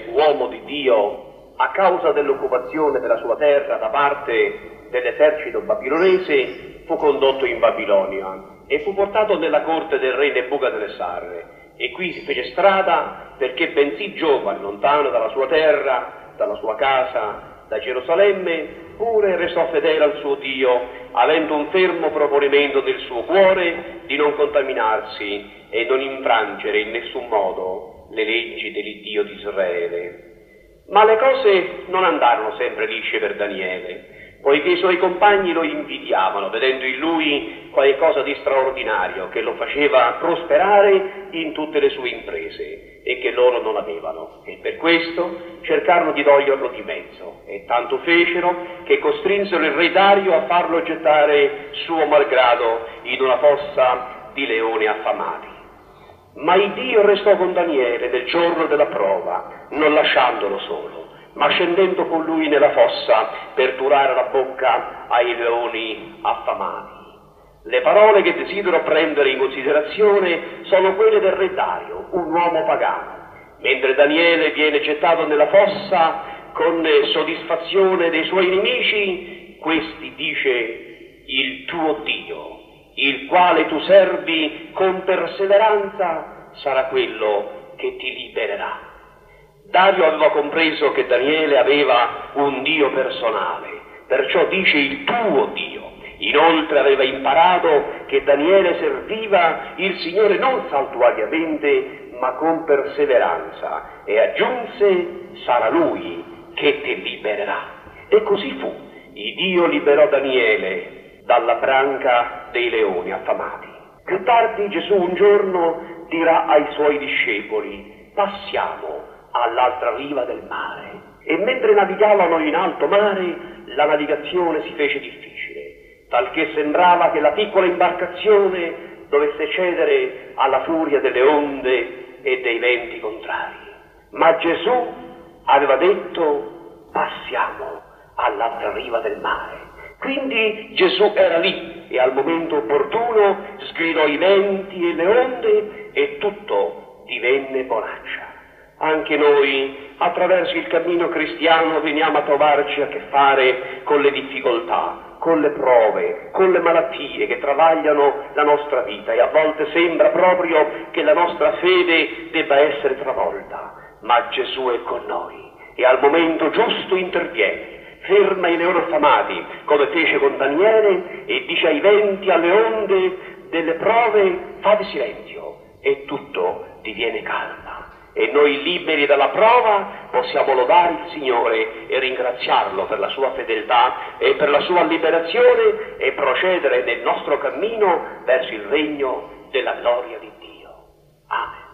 uomo di Dio, a causa dell'occupazione della sua terra da parte dell'esercito babilonese, fu condotto in Babilonia e fu portato nella corte del re Nebuchadnezzar. E qui si fece strada perché bensì giovane, lontano dalla sua terra, dalla sua casa, da Gerusalemme, pure restò fedele al suo Dio, avendo un fermo proponimento nel suo cuore di non contaminarsi e non infrangere in nessun modo le leggi dell'Iddio di Israele. Ma le cose non andarono sempre lisce per Daniele, poiché i suoi compagni lo invidiavano, vedendo in lui qualcosa di straordinario che lo faceva prosperare in tutte le sue imprese e che loro non avevano. E per questo cercarono di toglierlo di mezzo, e tanto fecero che costrinsero il re Dario a farlo gettare suo malgrado in una fossa di leoni affamati. Ma il Dio restò con Daniele nel giorno della prova, non lasciandolo solo, ma scendendo con lui nella fossa per turare la bocca ai leoni affamati. Le parole che desidero prendere in considerazione sono quelle del re Dario, un uomo pagano. Mentre Daniele viene gettato nella fossa con soddisfazione dei suoi nemici, questi dice: il tuo Dio, il quale tu servi con perseveranza, sarà quello che ti libererà. Dario aveva compreso che Daniele aveva un Dio personale, perciò dice il tuo Dio. Inoltre aveva imparato che Daniele serviva il Signore non saltuariamente, ma con perseveranza, e aggiunse: sarà Lui che ti libererà. E così fu. Il Dio liberò Daniele dalla branca dei leoni affamati. Più tardi Gesù un giorno dirà ai suoi discepoli: passiamo all'altra riva del mare. E mentre navigavano in alto mare, la navigazione si fece difficile, talché sembrava che la piccola imbarcazione dovesse cedere alla furia delle onde e dei venti contrari. Ma Gesù aveva detto: passiamo all'altra riva del mare. Quindi Gesù era lì e al momento opportuno sgridò i venti e le onde e tutto divenne bonaccia. Anche noi, attraverso il cammino cristiano, veniamo a trovarci a che fare con le difficoltà, con le prove, con le malattie che travagliano la nostra vita, e a volte sembra proprio che la nostra fede debba essere travolta. Ma Gesù è con noi e al momento giusto interviene, ferma i leoni affamati, come fece con Daniele, e dice ai venti, alle onde delle prove: fate silenzio, e tutto diviene calma. E noi, liberi dalla prova, possiamo lodare il Signore e ringraziarlo per la sua fedeltà e per la sua liberazione, e procedere nel nostro cammino verso il regno della gloria di Dio. Amen.